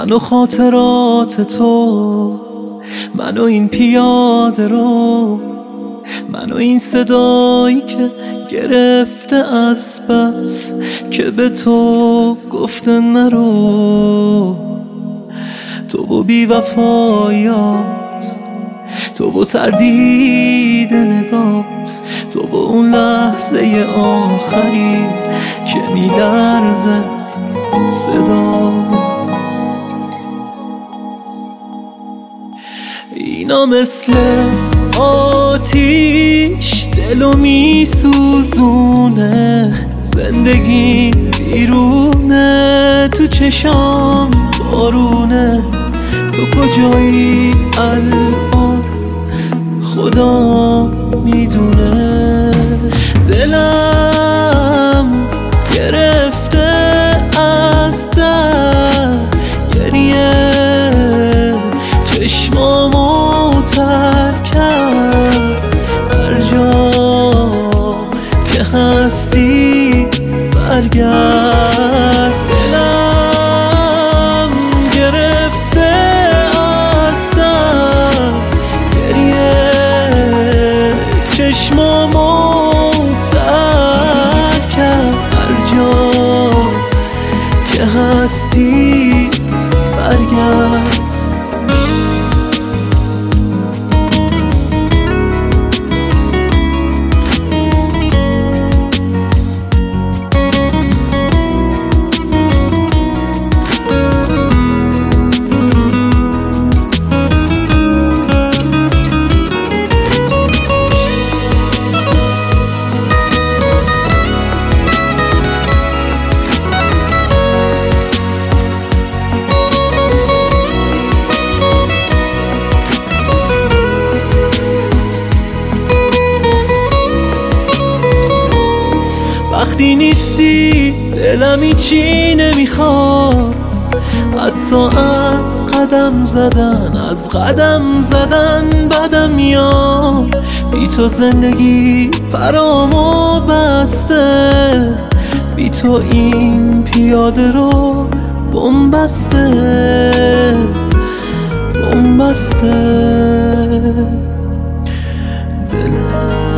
من و خاطرات تو، من و این پیاده رو، من و این صدایی که گرفته از بس که به تو گفته نرو. تو و بی‌وفاییات، تو و تردید نگات، تو و اون لحظه آخری که میلرزه صدات. اینا مثل آتیش دلو میسوزونه، زندگی بیرونه، تو چشام بارونه. تو کجایی الان خدا میدونه. دلم گرفته از درد گریه، چشمامو تر کرد. هر جا که هستی برگرد. دلم گرفته از درد گریه، چشمامو تر کرد. هر جا که هستی برگرد. وقتی نیستی دلم هیچی نمیخواد، حتی از قدم زدن بدم میاد. بی تو زندگی برامو بسته، بی تو این پیاده رو بنبسته. دلم